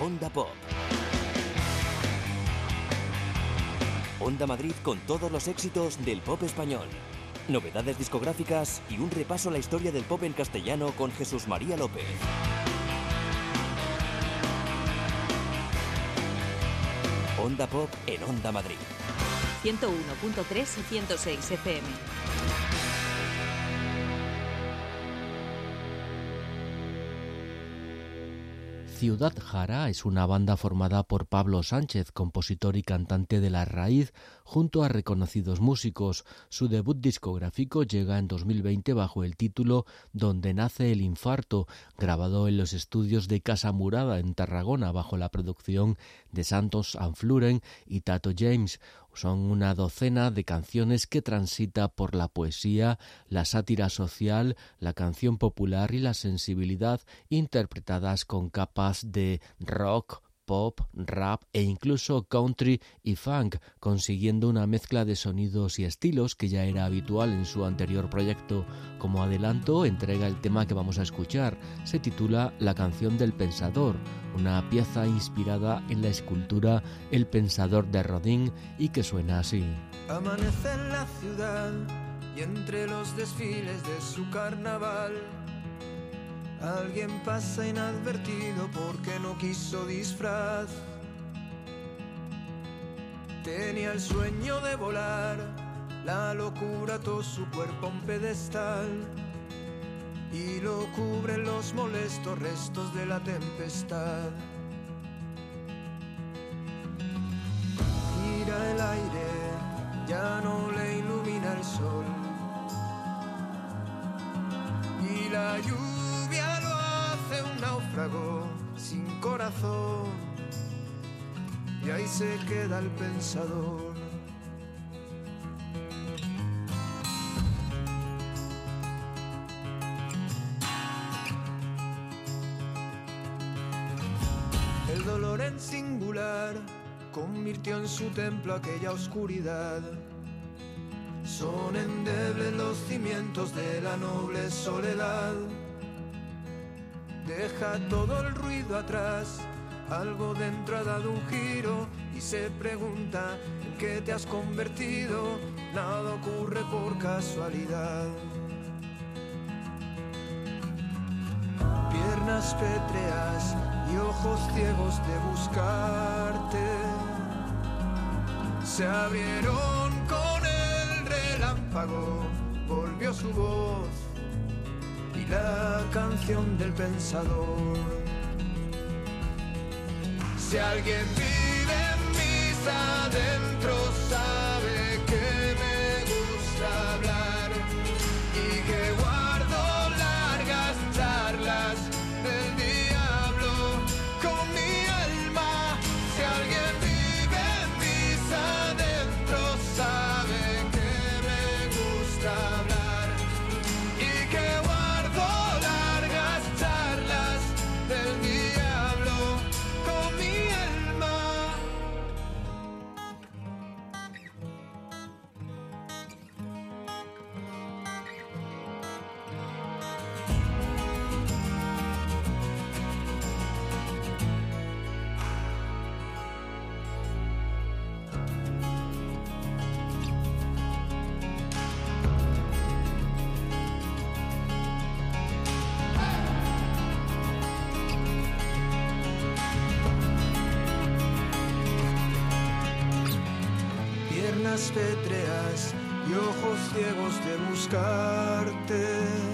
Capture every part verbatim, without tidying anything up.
Onda Pop. Onda Madrid con todos los éxitos del pop español. Novedades discográficas y un repaso a la historia del pop en castellano con Jesús María López. Onda Pop en Onda Madrid. ciento uno punto tres y ciento seis F M. Ciudad Jara es una banda formada por Pablo Sánchez, compositor y cantante de La Raíz, junto a reconocidos músicos. Su debut discográfico llega en dos mil veinte bajo el título Donde nace el infarto, grabado en los estudios de Casa Murada en Tarragona bajo la producción de Santos Anfluren y Tato James. Son una docena de canciones que transita por la poesía, la sátira social, la canción popular y la sensibilidad, interpretadas con capas de rock, pop, rap e incluso country y funk, consiguiendo una mezcla de sonidos y estilos que ya era habitual en su anterior proyecto. Como adelanto, entrega el tema que vamos a escuchar. Se titula La canción del pensador, una pieza inspirada en la escultura El pensador de Rodin y que suena así. Amanece en la ciudad y entre los desfiles de su carnaval alguien pasa inadvertido porque no quiso disfraz. Tenía el sueño de volar, la locura ató su cuerpo a un pedestal y lo cubren los molestos restos de la tempestad. Gira el aire, ya no le ilumina el sol y la lluvia lo hace un náufrago sin corazón, y ahí se queda el pensador. El dolor en singular convirtió en su templo aquella oscuridad. Son endebles los cimientos de la noble soledad. Deja todo el ruido atrás, algo dentro ha dado un giro y se pregunta en qué te has convertido. Nada ocurre por casualidad. Piernas pétreas y ojos ciegos de buscarte se abrieron con el relámpago, volvió su voz y la canción del pensador. Si alguien vive en mis adentros sabe que me gusta hablar y que guardo largas charlas del diablo con mi alma. Si alguien vive en mis adentros sabe que me gusta hablar y que guardo largas charlas del diablo con mi alma. Piernas pétreas y ojos ciegos de buscarte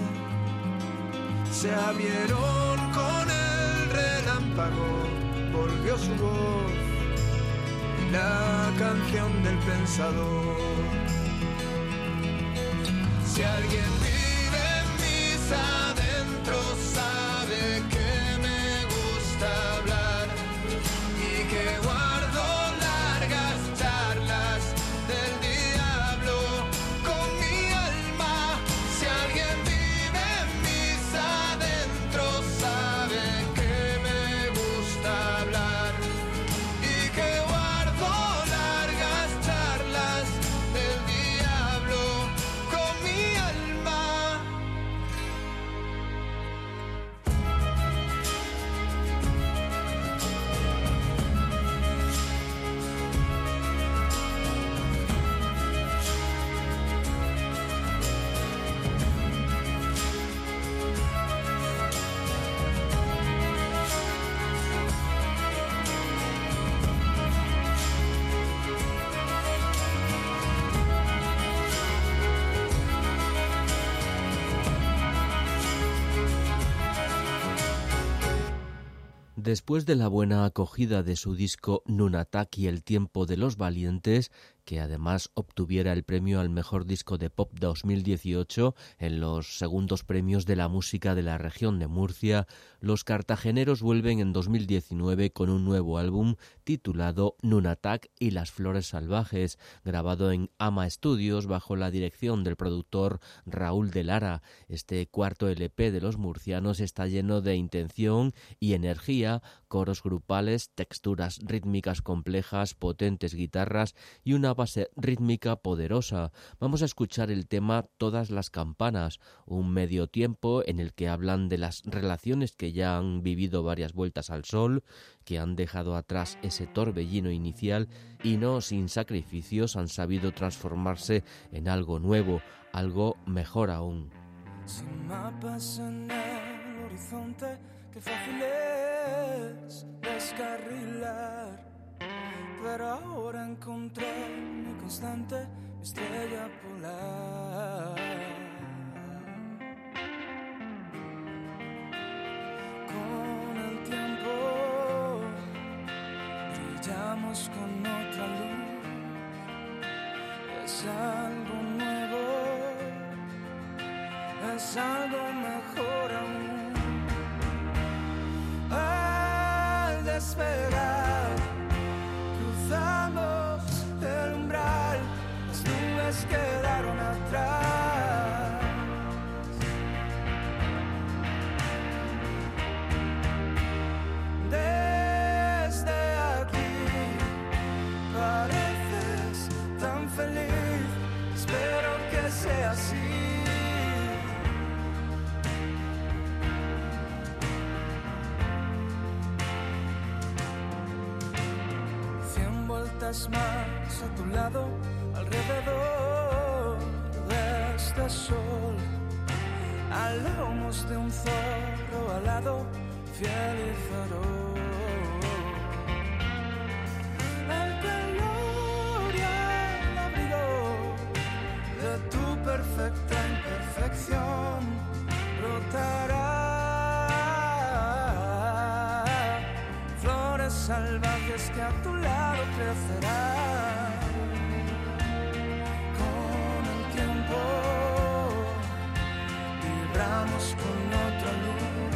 se abrieron con el relámpago, volvió su voz y la canción del pensador. Si alguien vive en mis adentros sabe que me gusta hablar y que guardo largas charlas del diablo con mi alma. Si alguien vive en mis adentros sabe que me gusta hablar y que guardo largas charlas del diablo con mi alma. Después de la buena acogida de su disco Nunatak y El tiempo de los valientes, que además obtuviera el premio al mejor disco de pop dos mil dieciocho en los segundos premios de la música de la región de Murcia, los cartageneros vuelven en dos mil diecinueve con un nuevo álbum titulado Nunatak y las flores salvajes, grabado en Ama Studios bajo la dirección del productor Raúl de Lara. Este cuarto L P de los murcianos está lleno de intención y energía, coros grupales, texturas rítmicas complejas, potentes guitarras y una base rítmica poderosa. Vamos a escuchar el tema Todas las campanas, un medio tiempo en el que hablan de las relaciones que ya han vivido varias vueltas al sol, que han dejado atrás ese torbellino inicial y no sin sacrificios han sabido transformarse en algo nuevo, algo mejor aún. Sin mapas en el horizonte, qué fácil es descarrilar. Pero ahora encontré mi constante, mi estrella polar. Con el tiempo brillamos con otra luz. Es algo nuevo, es algo mejor aún. Al despegar cruzamos el umbral, las nubes quedaron atrás. Desde aquí pareces tan feliz, espero que sea así. Más a tu lado, alrededor de este sol, al lomos de un zorro alado, fiel y feroz. El calor y el abrigo de tu perfecta imperfección brotará. Flores salvajes que a tu lado crecerán. Con el tiempo vibramos con otra luz.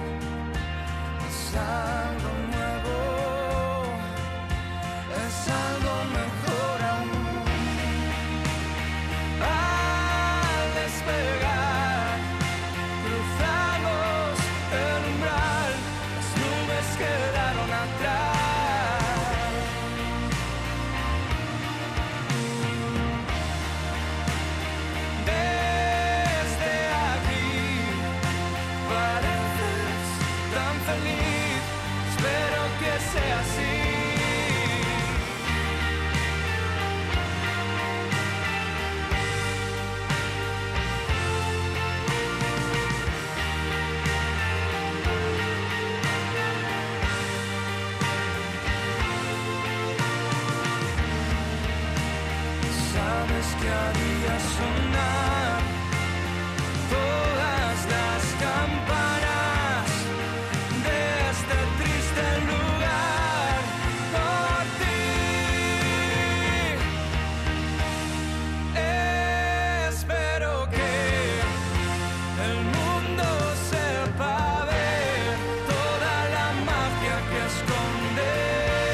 Es algo nuevo, es algo mejor aún. Al despegar cruzamos el umbral, las nubes quedaron atrás. Que haría sonar todas las campanas de este triste lugar por ti. Espero que el mundo sepa ver toda la magia que esconde.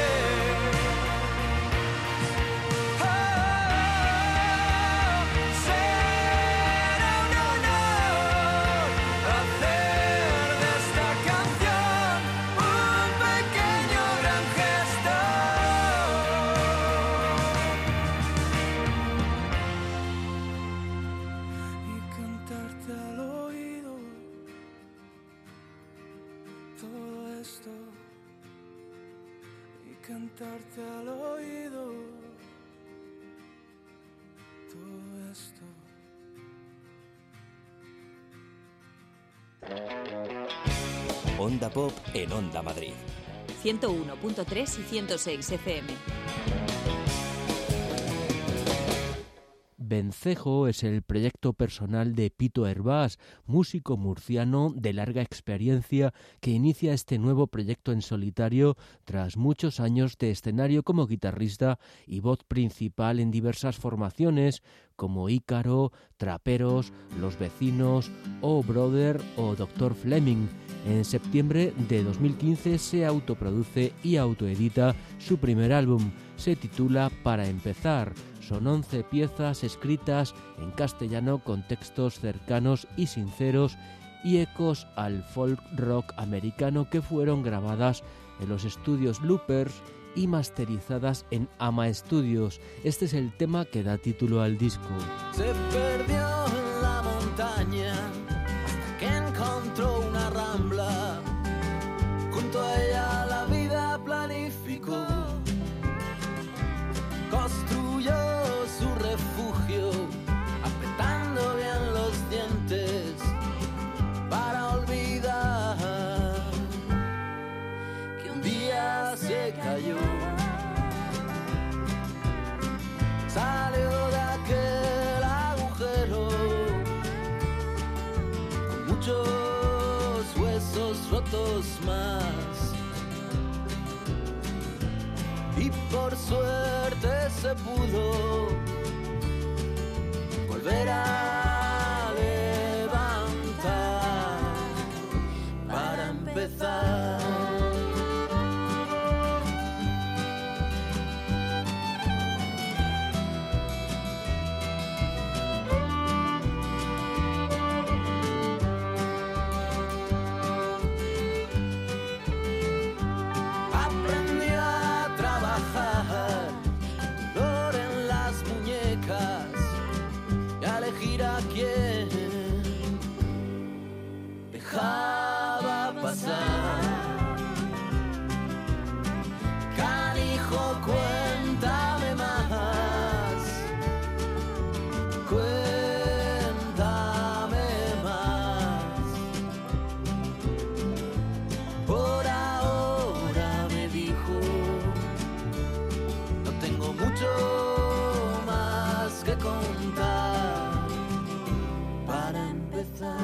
Cantarte al oído todo esto. Onda Pop en Onda Madrid. ciento uno punto tres y ciento seis F M. Vencejo es el proyecto personal de Pito Hervás, músico murciano de larga experiencia que inicia este nuevo proyecto en solitario tras muchos años de escenario como guitarrista y voz principal en diversas formaciones como Ícaro, Traperos, Los Vecinos, Oh Brother o doctor Fleming. En septiembre de dos mil quince se autoproduce y autoedita su primer álbum. Se titula Para Empezar. Son once piezas escritas en castellano con textos cercanos y sinceros y ecos al folk rock americano que fueron grabadas en los estudios Loopers y masterizadas en Ama Studios. Este es el tema que da título al disco. Se perdió en la montaña hasta que encontró una rambla. Junto a ella la vida planificó. Construyó su refugio, apretando bien los dientes para olvidar que un día se cayó. Salió de aquel agujero con muchos huesos rotos más. Y por suerte se pudo volver a levantar para empezar. Dejaba pasar. Canijo, cuéntame más. Cuéntame más. Por ahora me dijo, no tengo mucho más que contar para empezar.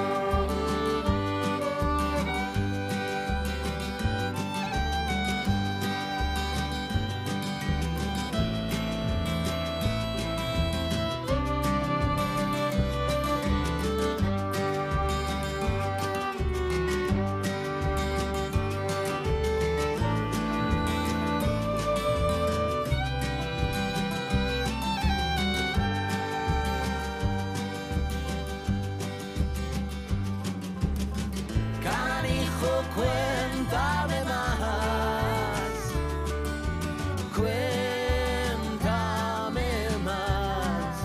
Cuéntame más, cuéntame más.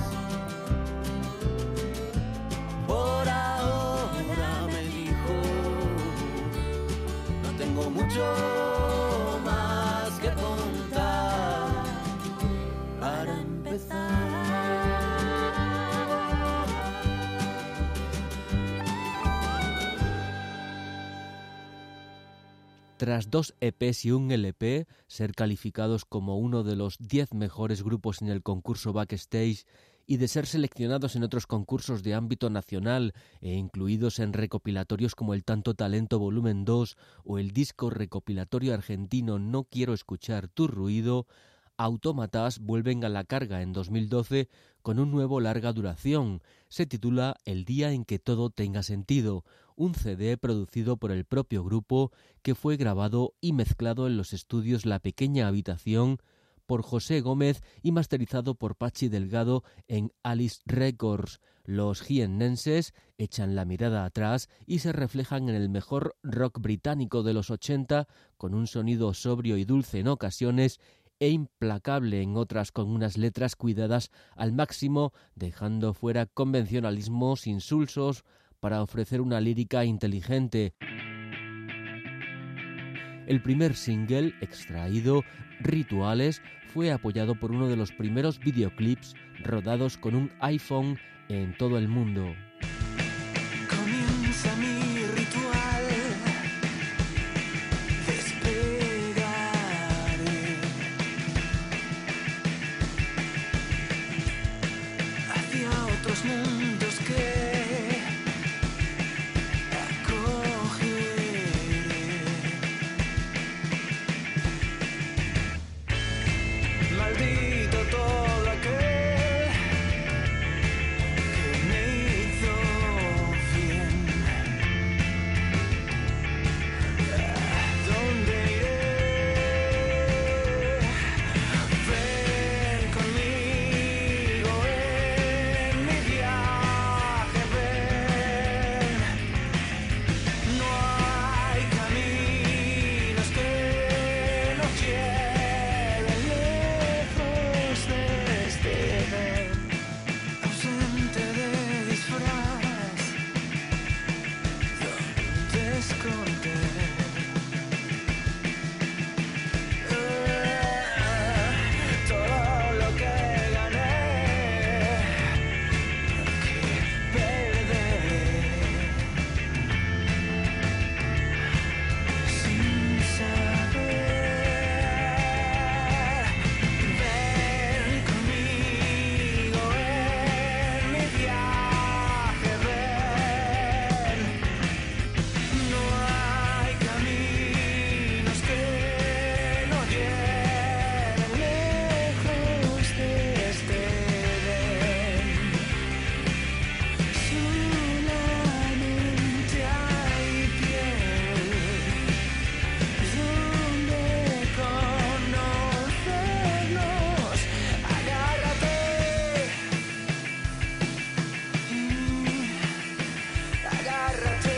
Por ahora me dijo, no tengo mucho más que contar para empezar. Tras dos E Pes y un L P, ser calificados como uno de los diez mejores grupos en el concurso Backstage y de ser seleccionados en otros concursos de ámbito nacional e incluidos en recopilatorios como el Tanto Talento Volumen dos o el disco recopilatorio argentino No Quiero Escuchar Tu Ruido, Autómatas vuelven a la carga en dos mil doce con un nuevo larga duración. Se titula El día en que todo tenga sentido, un C D producido por el propio grupo que fue grabado y mezclado en los estudios La Pequeña Habitación por José Gómez y masterizado por Pachi Delgado en Alice Records. Los jiennenses echan la mirada atrás y se reflejan en el mejor rock británico de los ochenta, con un sonido sobrio y dulce en ocasiones e implacable en otras, con unas letras cuidadas al máximo, dejando fuera convencionalismos insulsos para ofrecer una lírica inteligente. El primer single, extraído, Rituales, fue apoyado por uno de los primeros videoclips rodados con un iPhone en todo el mundo. Comienza mi ritual, despegaré. los mundos que acogeré. Maldito todo aquel que me hizo bien. ¿Dónde iré? Ven conmigo en mi viaje, ven. No hay caminos que nos lleven lejos de este ven, ausente de disfraz, donde esconder. Todo lo que gané, que perderé, sin saber. Ven conmigo en mi viaje, ven. No hay caminos que nos lleven lejos de este ven. Solamente hay piel donde conocernos. Agárrate, agárrate.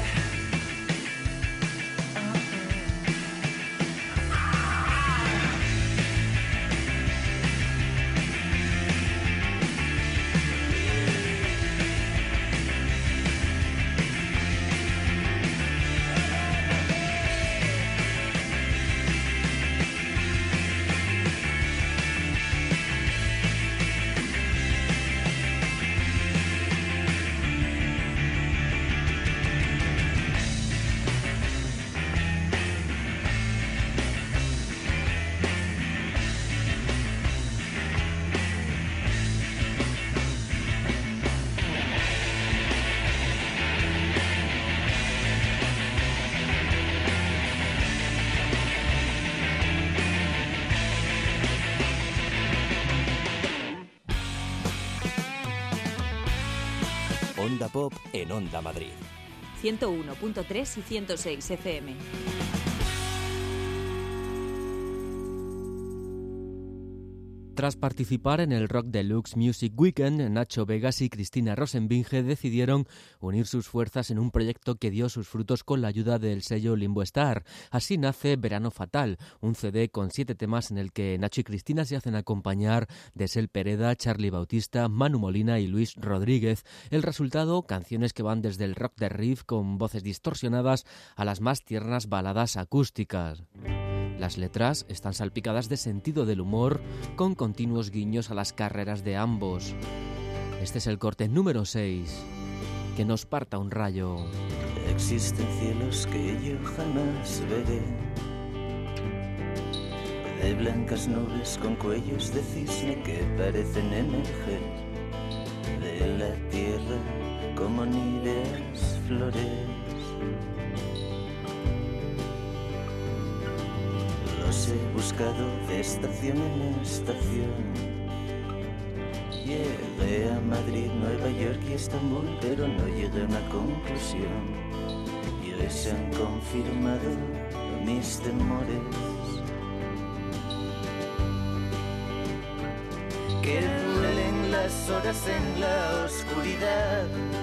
Onda Pop en Onda Madrid. ciento uno punto tres y ciento seis F M. Tras participar en el Rock Deluxe Music Weekend, Nacho Vegas y Cristina Rosenbinge decidieron unir sus fuerzas en un proyecto que dio sus frutos con la ayuda del sello Limbo Star. Así nace Verano Fatal, un C D con siete temas en el que Nacho y Cristina se hacen acompañar de Sel Pereda, Charly Bautista, Manu Molina y Luis Rodríguez. El resultado, canciones que van desde el rock de riff con voces distorsionadas a las más tiernas baladas acústicas. Las letras están salpicadas de sentido del humor, con continuos guiños a las carreras de ambos. Este es el corte número seis, Que nos parta un rayo. Existen cielos que yo jamás veré, de blancas nubes con cuellos de cisne que parecen emerger de la tierra como níveas flores. Los he buscado de estación en estación. Llegué a Madrid, Nueva York y Estambul, pero no llegué a una conclusión. Y hoy se han confirmado mis temores. Que duelen las horas en la oscuridad,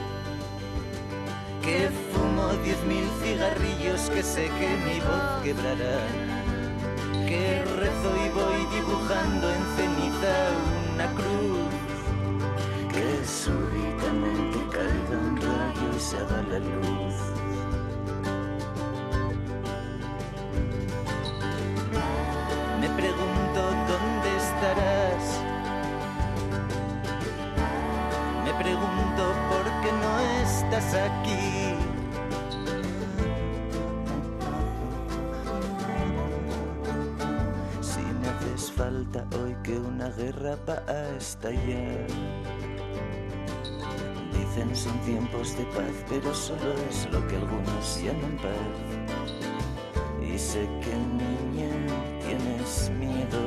que fumo diez mil cigarrillos que sé que mi voz quebrará, que rezo y voy dibujando en ceniza una cruz, que súbitamente caiga un rayo y se haga la luz. Me pregunto dónde estarás, me pregunto por qué no estás aquí. Si me haces falta hoy que una guerra va a estallar, son tiempos de paz, pero solo es lo que algunos llaman paz. Y sé que, niña, tienes miedo.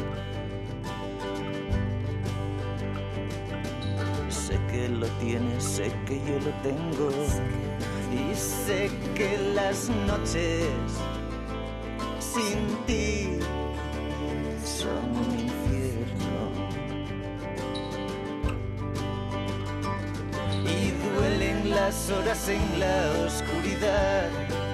Sé que lo tienes, sé que yo lo tengo. Y sé que las noches sin ti son un infierno. Y duelen las horas en la oscuridad.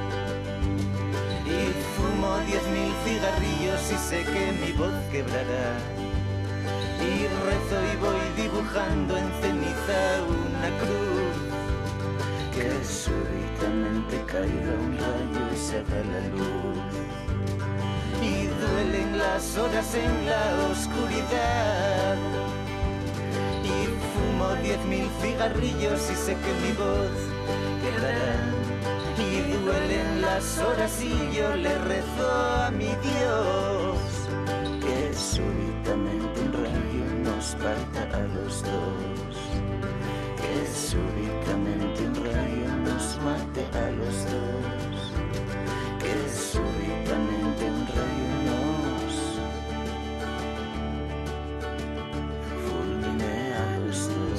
Y fumo diez mil cigarrillos y sé que mi voz quebrará. Y rezo y voy dibujando en ceniza una cruz. Que súbitamente caiga un rayo y se haga la luz. Y duelen las horas en la oscuridad. Y fumo diez mil cigarrillos y sé que mi voz quebrará. Y duelen las horas y yo le rezo a mi Dios que súbitamente un rayo nos parta a los dos. Que súbitamente un rayo nos mate a los dos. Que súbitamente un rayo nos fulmine a los dos.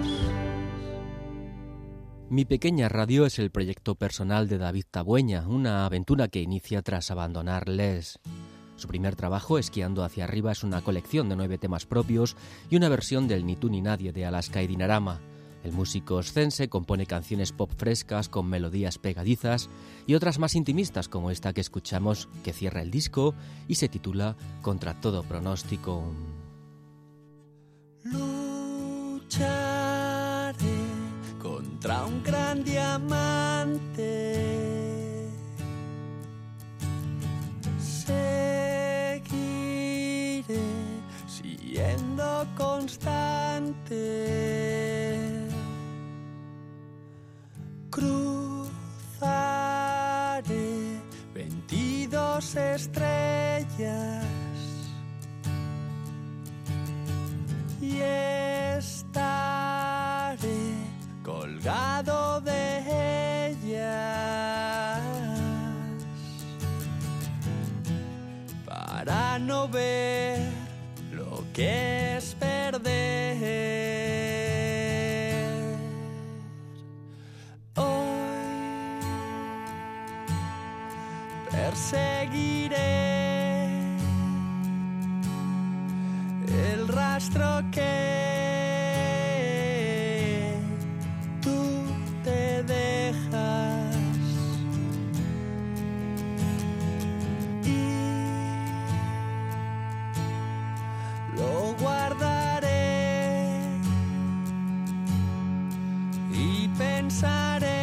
Mi pequeña radio es el proyecto personal de David Tabueña, una aventura que inicia tras abandonar Les. Su primer trabajo, Esquiando hacia arriba, es una colección de nueve temas propios y una versión del Ni tú ni nadie de Alaska y Dinarama. El músico oscense compone canciones pop frescas con melodías pegadizas y otras más intimistas como esta que escuchamos, que cierra el disco y se titula Contra todo pronóstico. Lucharé contra un gran diamante. Seguiré siendo constante. Cruzaré veintidós estrellas y estaré colgado de ellas para no ver lo que es perder. Hoy perseguiré el rastro que tú te dejas y lo guardaré y pensaré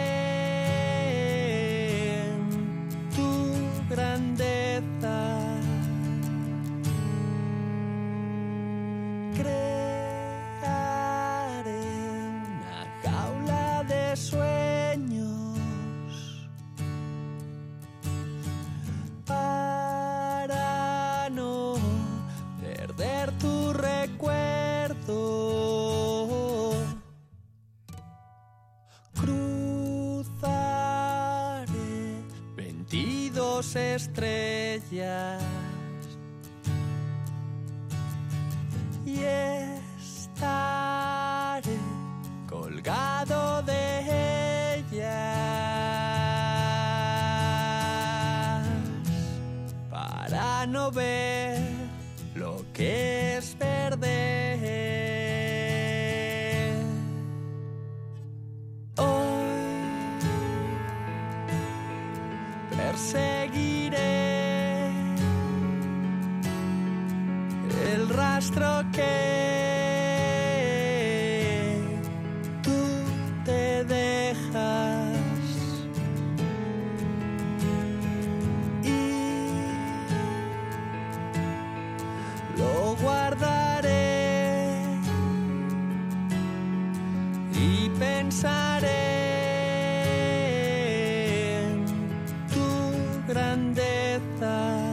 en tu grandeza. Crearé una jaula de sueños para no perder tu recuerdo. Cruzaré veintidós estrellas y estaré colgado de ellas para no ver lo que es perder. Hoy perseguiré el rastro que tú te dejas y lo guardaré y pensaré en tu grandeza.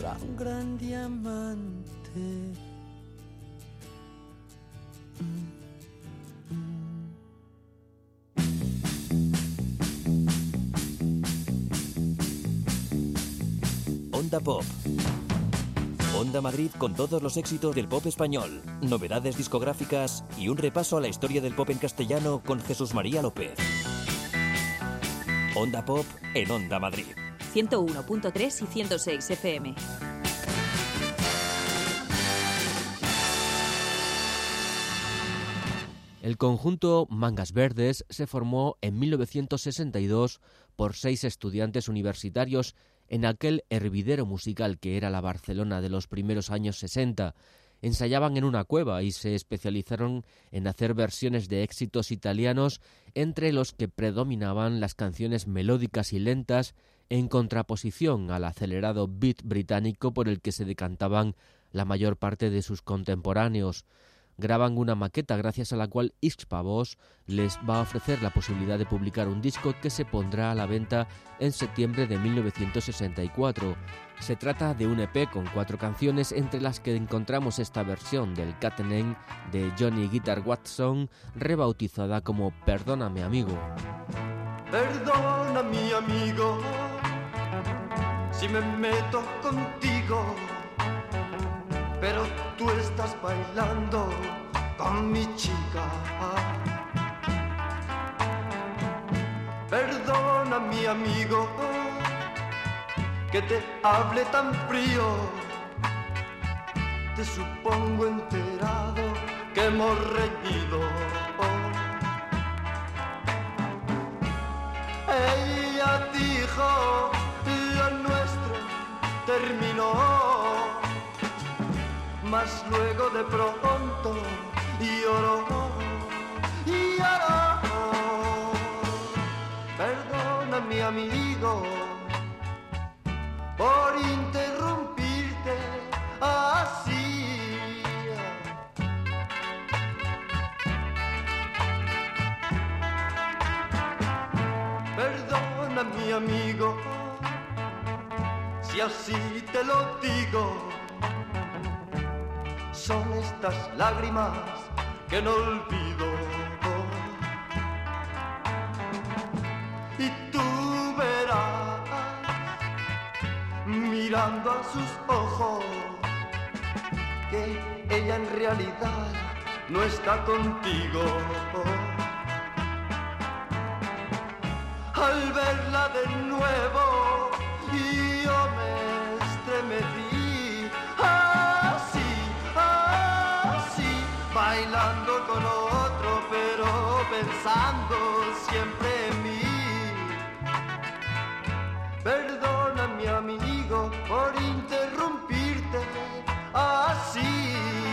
era un gran diamante. Mm. Onda Pop. Onda Madrid con todos los éxitos del pop español, novedades discográficas y un repaso a la historia del pop en castellano con Jesús María López. Onda Pop en Onda Madrid. ciento uno punto tres y ciento seis F M. El conjunto Mangas Verdes se formó en mil novecientos sesenta y dos por seis estudiantes universitarios en aquel hervidero musical que era la Barcelona de los primeros años sesenta. Ensayaban en una cueva y se especializaron en hacer versiones de éxitos italianos, entre los que predominaban las canciones melódicas y lentas, en contraposición al acelerado beat británico por el que se decantaban la mayor parte de sus contemporáneos. Graban una maqueta gracias a la cual Ixpavos les va a ofrecer la posibilidad de publicar un disco que se pondrá a la venta en septiembre de mil novecientos sesenta y cuatro. Se trata de un E P con cuatro canciones, entre las que encontramos esta versión del Catenin de Johnny Guitar Watson, rebautizada como Perdóname amigo. Perdona mi amigo si me meto contigo, pero tú estás bailando con mi chica. Perdona mi amigo que te hable tan frío, te supongo enterado que hemos reñido. Ella dijo lo nuestro terminó, mas luego de pronto lloró, lloró. Perdona mi amigo por interrumpirte así. Perdona mi amigo si así te lo digo. Son estas lágrimas que no olvido. Y tú verás, mirando a sus ojos, que ella en realidad no está contigo. Al verla de nuevo, yo me estremecí. Así, así, bailando con otro, pero pensando siempre en mí. Perdona mi amigo por interrumpirte así.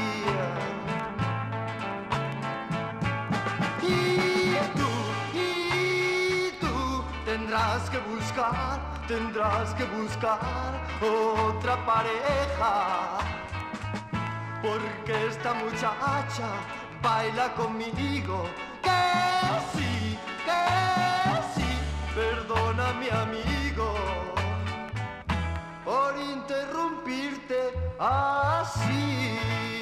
Y tú, y tú tendrás que buscar, tendrás que buscar otra pareja, porque esta muchacha baila conmigo. Que sí, que sí, perdona mi amigo por interrumpirte así.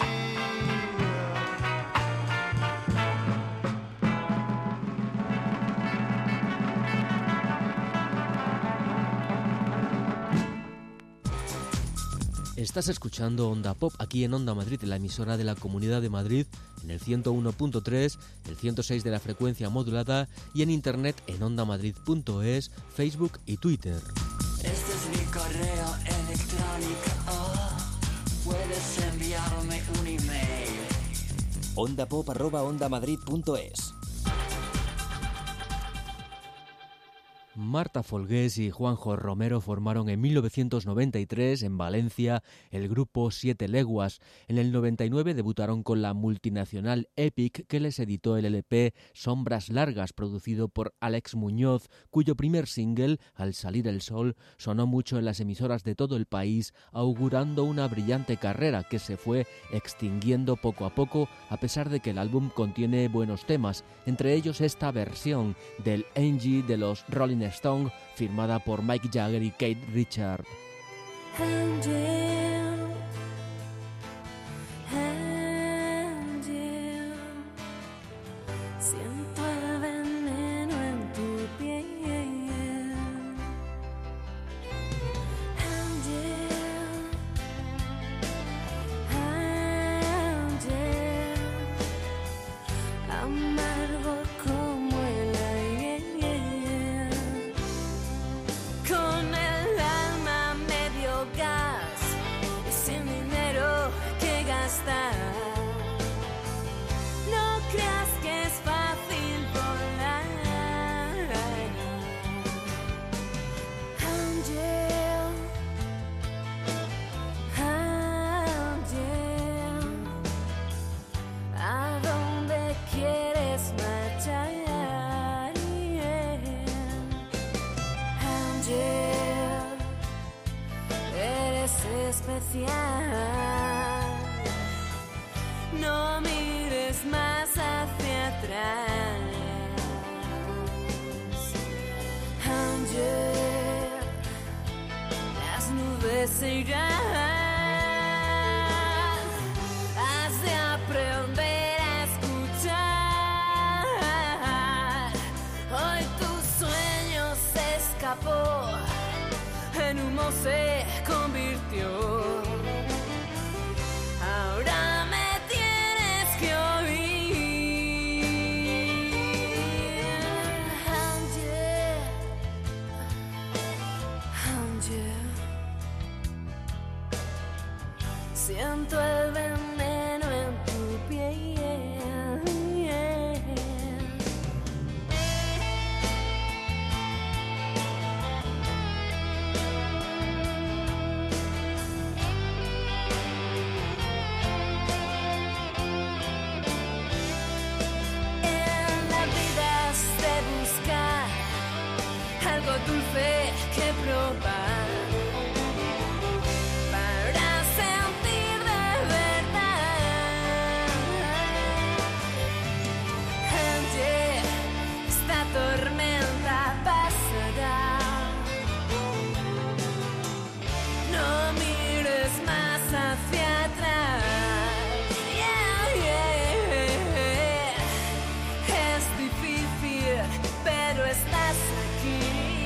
Estás escuchando Onda Pop aquí en Onda Madrid, la emisora de la Comunidad de Madrid, en el ciento uno punto tres, el ciento seis de la frecuencia modulada y en internet en ondamadrid punto es, Facebook y Twitter. Este es mi correo electrónico, oh, puedes enviarme un email. ondapop arroba ondamadrid punto es. Marta Folgués y Juanjo Romero formaron en mil novecientos noventa y tres en Valencia el grupo Siete Leguas. En el noventa y nueve debutaron con la multinacional Epic, que les editó el L P Sombras Largas, producido por Alex Muñoz, cuyo primer single, Al salir el sol, sonó mucho en las emisoras de todo el país, augurando una brillante carrera que se fue extinguiendo poco a poco, a pesar de que el álbum contiene buenos temas, entre ellos esta versión del Angie de los Rolling Stone, firmada por Mick Jagger y Keith Richards. Angie. especial. No mires más hacia atrás. Ayer las nubes se irán. Has de aprender a escuchar. Hoy tu sueño se escapó, en humo se convirtió. Ahora me tienes que oír. Ángel, Ángel, siento el veneno en tu piel. Algo dulce que probar para sentir de verdad. Ángel, esta tormenta pasará. No mires más hacia atrás. Yeah, yeah. Es difícil, pero estás aquí.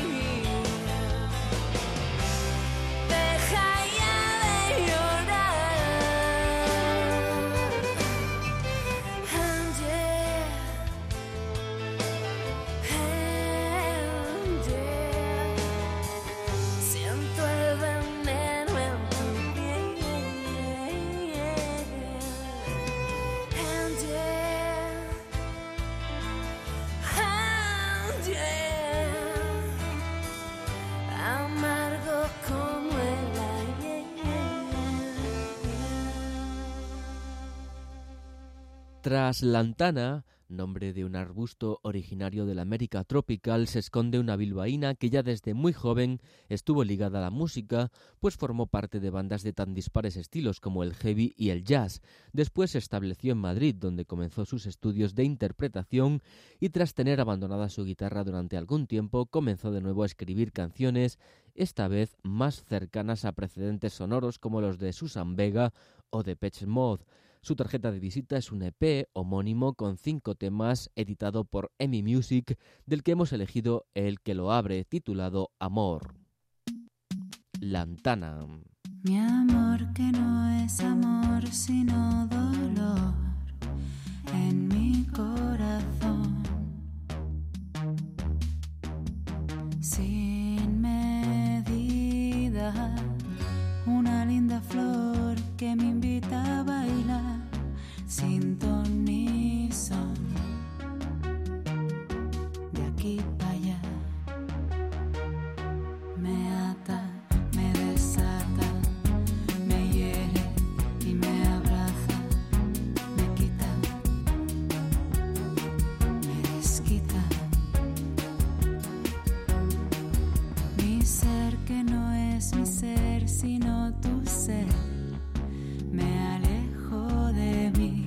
Tras Lantana, nombre de un arbusto originario de la América tropical, se esconde una bilbaína que ya desde muy joven estuvo ligada a la música, pues formó parte de bandas de tan dispares estilos como el heavy y el jazz. Después se estableció en Madrid, donde comenzó sus estudios de interpretación y tras tener abandonada su guitarra durante algún tiempo, comenzó de nuevo a escribir canciones, esta vez más cercanas a precedentes sonoros como los de Susan Vega o Depeche Mode. Su tarjeta de visita es un E P homónimo con cinco temas editado por E M I Music, del que hemos elegido el que lo abre, titulado Amor. Lantana. Mi amor que no es amor sino dolor en mi corazón. Sin medida, una linda flor que me invita a bailar sin ton ni son. De aquí para allá me ata, me desata, me hiere y me abraza, me quita, me desquita. Mi ser que no es mi ser sino tu ser, me alejo de mí,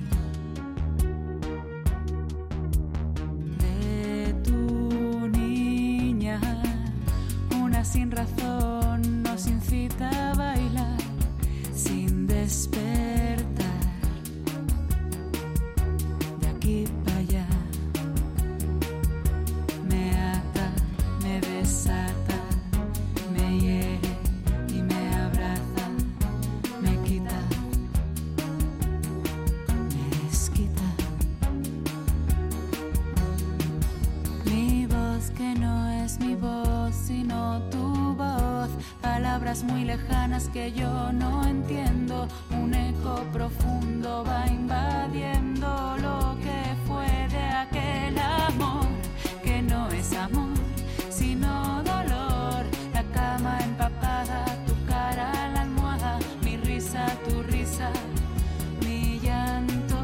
de tu niña, una sin razón nos incita a bailar sin despertar. De aquí para allá me ata, me desata, me hiere y me abraza, me quita, me desquita. Mi voz que no es mi voz sino tu voz, palabras muy lejanas que yo no entiendo, un eco profundo va invadiendo lo que fue de aquel amor que no es amor sino dolor. La cama empapada, tu cara, la almohada, mi risa, tu risa, mi llanto.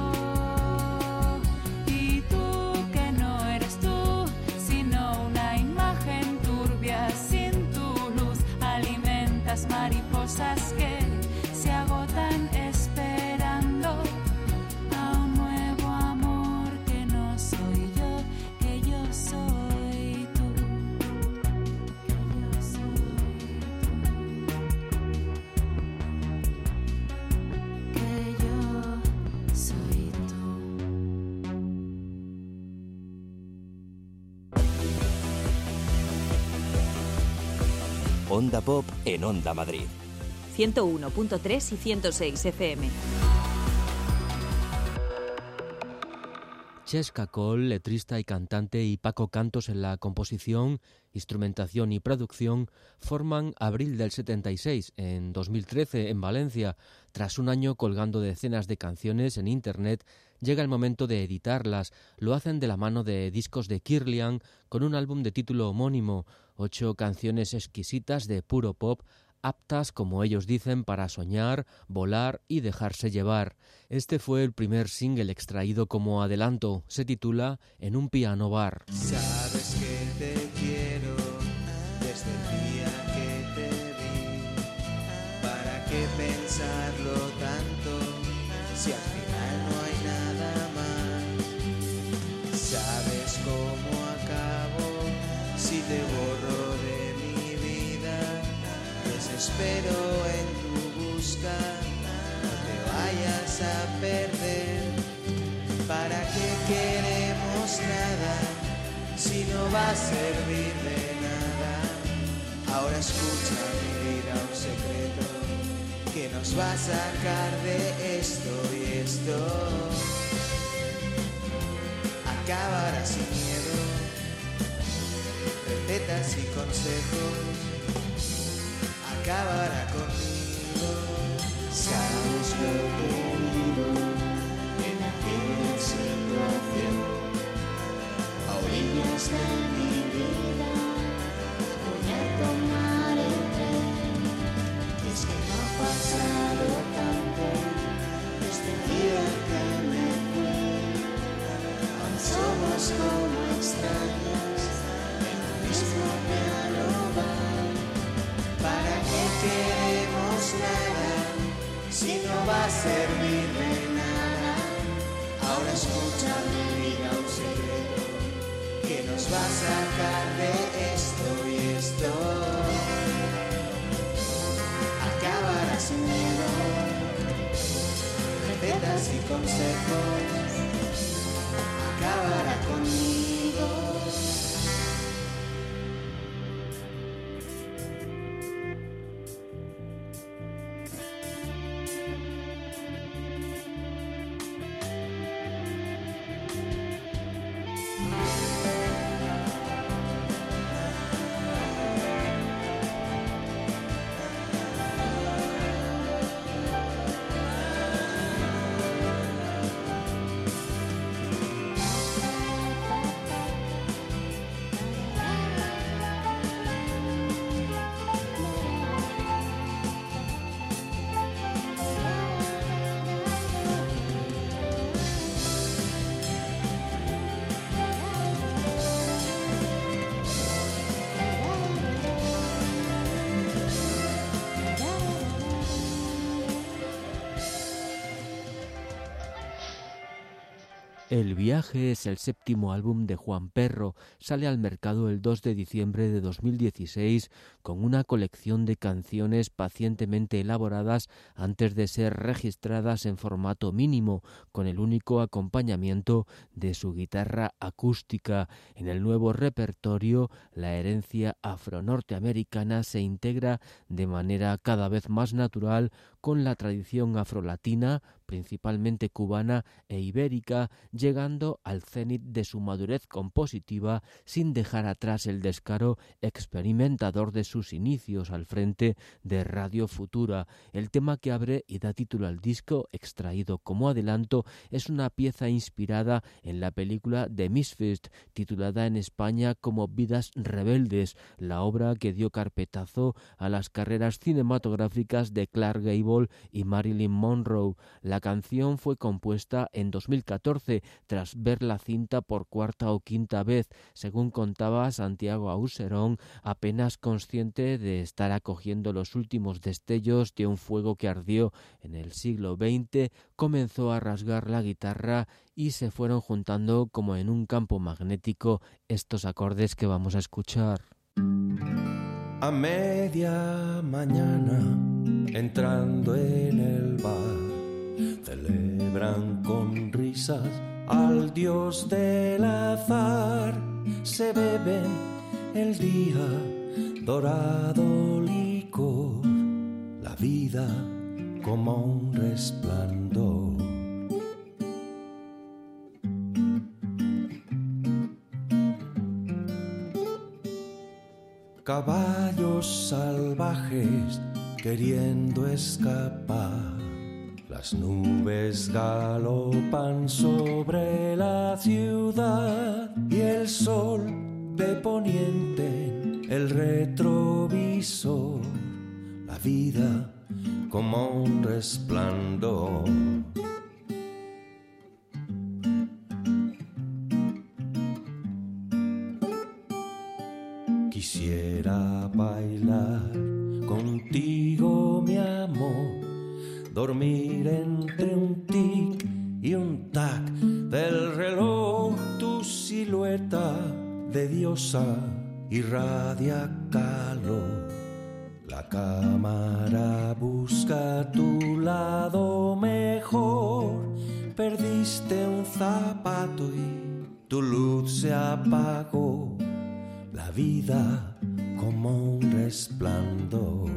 Y tú que no eres tú sino una imagen turbia, sin tu luz alimentas mariposas cosas que se agotan esperando a un nuevo amor que no soy yo, que yo soy tú, que yo soy tú, que yo soy tú. Onda Pop en Onda Madrid. ciento uno punto tres y ciento seis F M. Chesca Cole, letrista y cantante, y Paco Cantos en la composición, instrumentación y producción, forman Abril del setenta y seis, en dos mil trece, en Valencia. Tras un año colgando decenas de canciones en internet, llega el momento de editarlas. Lo hacen de la mano de Discos de Kirlian, con un álbum de título homónimo, ocho canciones exquisitas de puro pop, aptas, como ellos dicen, para soñar, volar y dejarse llevar. Este fue el primer single extraído como adelanto. Se titula En un piano bar. Sabes que te quiero desde el día que te vi. ¿Para qué pensarlo tanto si al final no hay nada más? ¿Sabes cómo acabo si te borro de mi vida? Desespero en tu busca, no te vayas a perder. ¿Para qué queremos nada si no va a servir de nada? Ahora escucha mi vida, un secreto que nos va a sacar de esto, y esto acabará sin miedo. Recetas y consejos acabará conmigo. Sabes lo que vivo en aquella situación, a orillas de mi vida voy a tomar el tren. Es que no ha pasado tanto desde el día que me fui. Aún somos como extraños en el mismo piano bar. ¿Para qué queremos nada si no va a servir de nada? Ahora escucha mi vida, un secreto que nos va a sacar de esto, y esto acabará sin miedo. Recetas y consejos acabará conmigo. El viaje es el séptimo álbum de Juan Perro. Sale al mercado el dos de diciembre de dos mil dieciséis con una colección de canciones pacientemente elaboradas antes de ser registradas en formato mínimo, con el único acompañamiento de su guitarra acústica. En el nuevo repertorio, la herencia afro-norteamericana se integra de manera cada vez más natural con la tradición afrolatina, principalmente cubana e ibérica, llegando al cenit de su madurez compositiva sin dejar atrás el descaro experimentador de sus inicios al frente de Radio Futura. El tema que abre y da título al disco, extraído como adelanto, es una pieza inspirada en la película The Misfits, titulada en España como Vidas Rebeldes, la obra que dio carpetazo a las carreras cinematográficas de Clark Gable y Marilyn Monroe. La La canción fue compuesta en dos mil catorce, tras ver la cinta por cuarta o quinta vez, según contaba Santiago Auserón, apenas consciente de estar acogiendo los últimos destellos de un fuego que ardió en el siglo veinte, comenzó a rasgar la guitarra y se fueron juntando como en un campo magnético estos acordes que vamos a escuchar. A media mañana, entrando en el bar, celebran con risas al dios del azar. Se beben el día, dorado licor, la vida como un resplandor. Caballos salvajes queriendo escapar, las nubes galopan sobre la ciudad y el sol de poniente, el retrovisor, la vida como un resplandor. Quisiera bailar contigo, mi amor, dormir entre un tic y un tac del reloj. Tu silueta de diosa irradia calor. La cámara busca tu lado mejor. Perdiste un zapato y tu luz se apagó. La vida como un resplandor.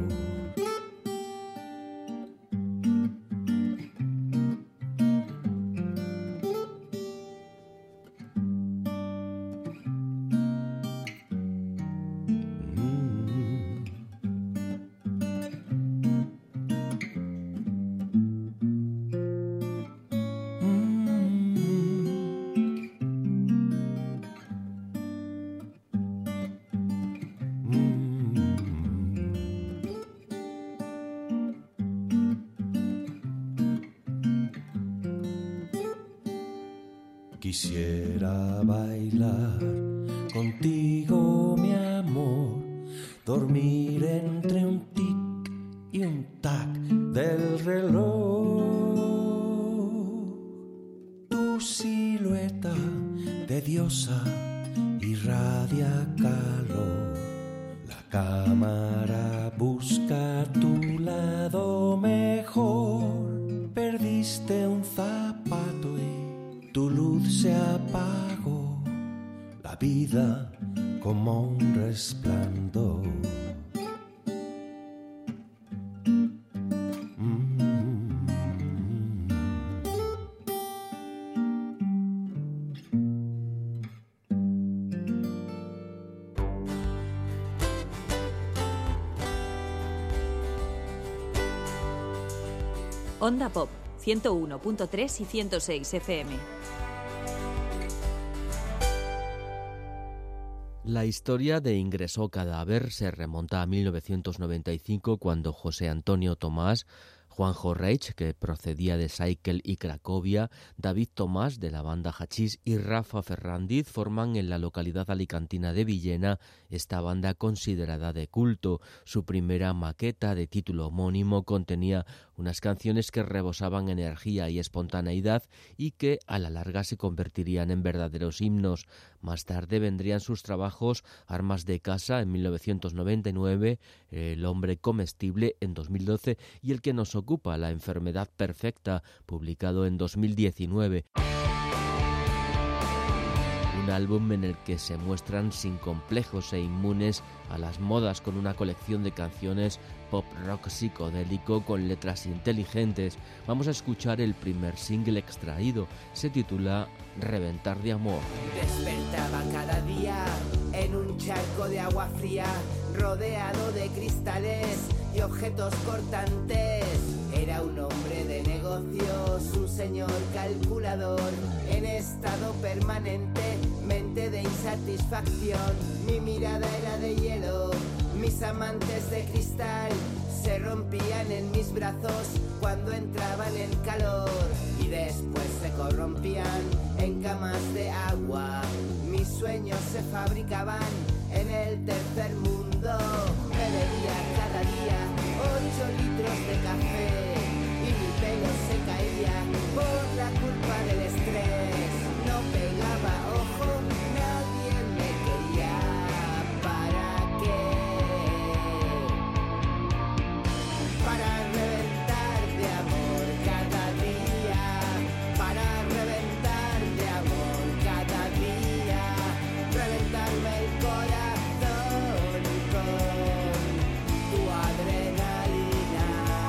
Quisiera bailar contigo, mi amor, dormir entre un tic y un tac del reloj. Tu silueta de diosa irradia calor. La cámara busca tu lado mejor. Perdiste un zapato y tu luz se apagó, la vida como un resplandor. Mm-hmm. Onda Pop, ciento uno punto tres y ciento seis F M. La historia de Ingresó Cadáver se remonta a mil novecientos noventa y cinco, cuando José Antonio Tomás, Juanjo Reich, que procedía de Cycle y Cracovia, David Tomás, de la banda Hachís, y Rafa Ferrandiz forman en la localidad alicantina de Villena esta banda considerada de culto. Su primera maqueta, de título homónimo, contenía unas canciones que rebosaban energía y espontaneidad y que a la larga se convertirían en verdaderos himnos. Más tarde vendrían sus trabajos Armas de Casa en mil novecientos noventa y nueve, El hombre comestible en dos mil doce y el que nos ocupa, La enfermedad perfecta, publicado en dos mil diecinueve. Un álbum en el que se muestran sin complejos e inmunes a las modas, con una colección de canciones pop rock psicodélico con letras inteligentes. Vamos a escuchar el primer single extraído. Se titula Reventar de amor. Despertaba cada día en un charco de agua fría, rodeado de cristales y objetos cortantes. Era un hombre de negocios, un señor calculador, en estado permanente, mente de insatisfacción. Mi mirada era de hielo, mis amantes de cristal, se rompían en mis brazos cuando entraban en calor y después se corrompían en camas de agua. Mis sueños se fabricaban en el tercer mundo. Me bebía cada día ocho litros de café y mi pelo se caía por la culpa del estrés. No pegaba ojo, nadie me quería. ¿Para qué? Para reventar de amor cada día, para reventar de amor cada día, reventarme el corazón con tu adrenalina.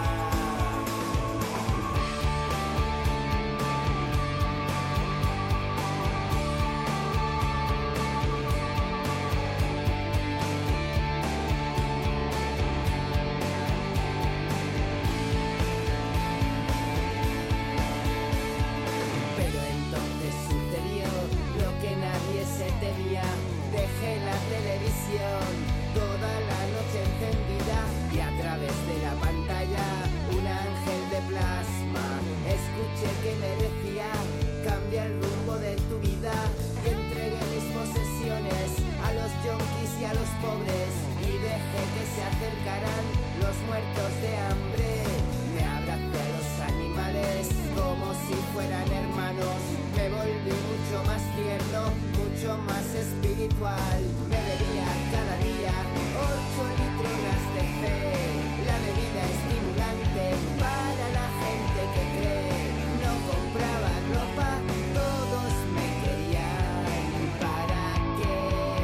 Pero entonces sucedió lo que nadie se temía. Dejé la televisión toda la noche encendida y a través de la pantalla un ángel de plasma escuché que me decía: cambia el rumbo de tu vida y entregué mis posesiones a los yonkis y a los pobres y dejé que se acercaran los muertos de hambre. Me abracé a los animales como si fueran hermanos. Me volví mucho más tierno, mucho más espiritual. Me bebía cada día ocho litros de fe, la bebida estimulante para la gente que cree. No compraba ropa, todos me querían. ¿Para qué?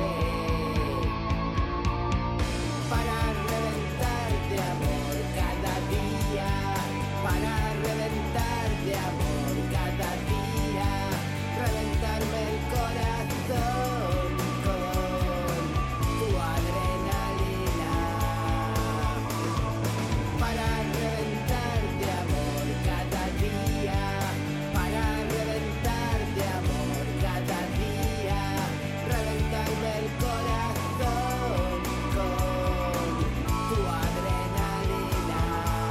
Para reventar de amor cada día, para reventar de amor cada día, reventarme el corazón con tu adrenalina. Para reventar de amor cada día, para reventar de amor cada día, reventarme el corazón con tu adrenalina.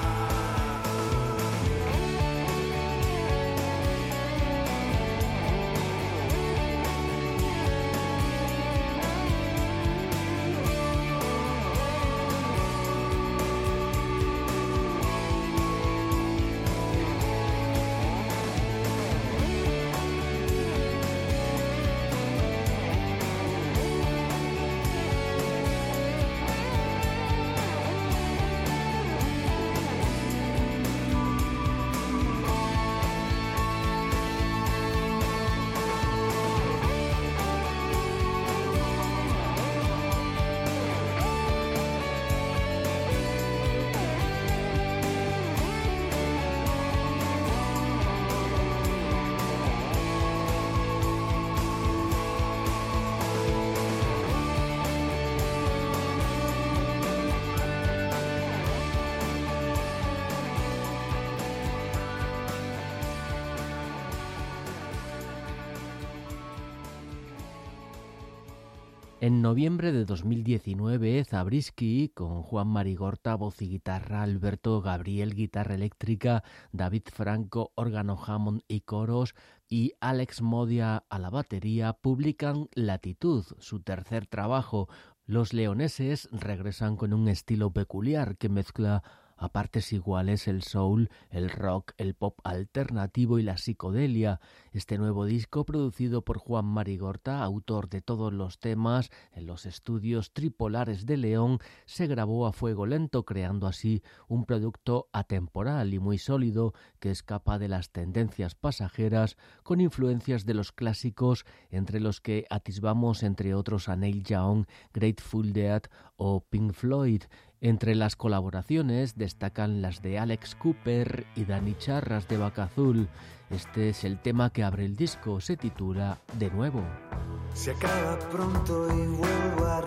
En noviembre de dos mil diecinueve, Zabriskie, con Juan Marigorta, voz y guitarra, Alberto Gabriel, guitarra eléctrica, David Franco, órgano Hammond y coros, y Alex Modia a la batería, publican Latitud, su tercer trabajo. Los leoneses regresan con un estilo peculiar que mezcla a partes iguales el soul, el rock, el pop alternativo y la psicodelia. Este nuevo disco, producido por Juan Marigorta, autor de todos los temas, en los estudios Tripolares de León, se grabó a fuego lento, creando así un producto atemporal y muy sólido que escapa de las tendencias pasajeras, con influencias de los clásicos, entre los que atisbamos entre otros a Neil Young, Grateful Dead o Pink Floyd. Entre las colaboraciones destacan las de Alex Cooper y Dani Charras de Vaca Azul. Este es el tema que abre el disco, se titula De Nuevo. Se acaba pronto y vuelvo a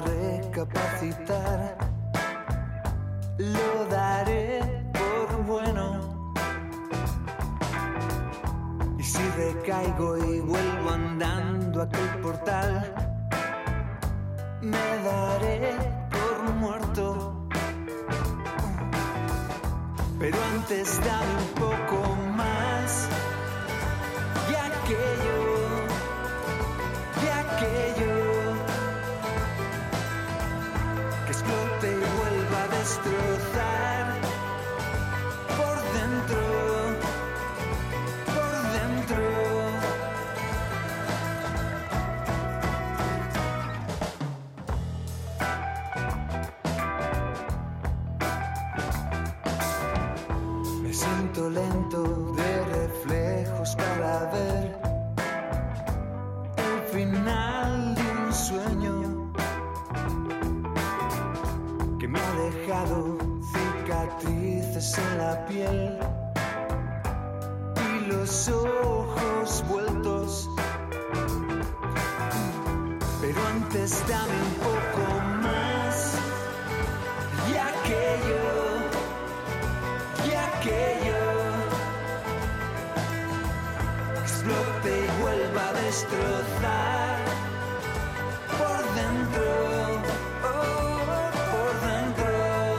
recapacitar. Lo daré por bueno. Y si recaigo y vuelvo andando a aquel portal, me daré por muerto. pero antes dame un poco más de aquello, de aquello que explote y vuelva a destrozar por dentro, por dentro. Me siento lento de reflejos para ver el final de un sueño que me ha dejado cicatrices en la piel y los ojos vueltos. Pero antes dame un poco más de aquello, de aquello que explote y vuelva a destrozar por dentro, oh, por dentro.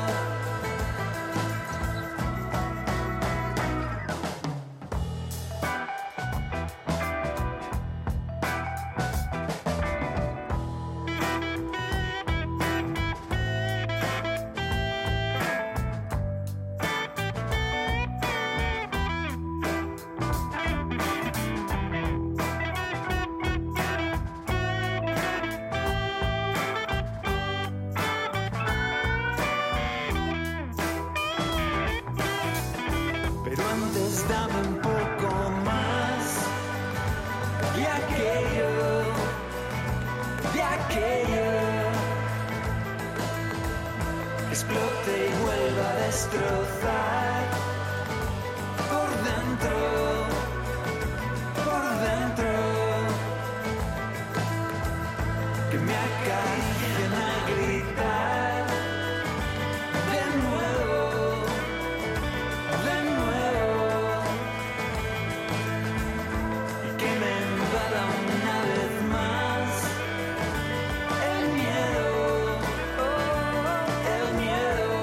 Pero antes dame un poco más de aquello, de aquello que explote y vuelva a destrozar por dentro, por dentro, que me acaricien a gritar de nuevo, de nuevo, y que me invada una vez más el miedo, oh, el miedo.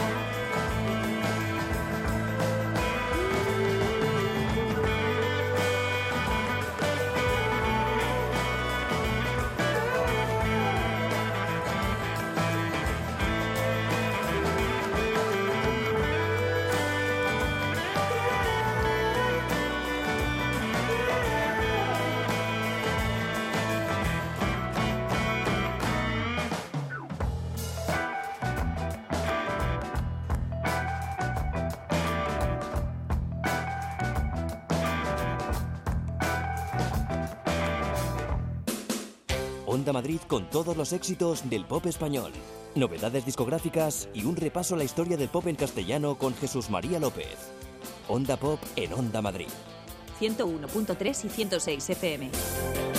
Onda Madrid con todos los éxitos del pop español, novedades discográficas y un repaso a la historia del pop en castellano con Jesús María López. Onda Pop en Onda Madrid. ciento uno punto tres y ciento seis F M.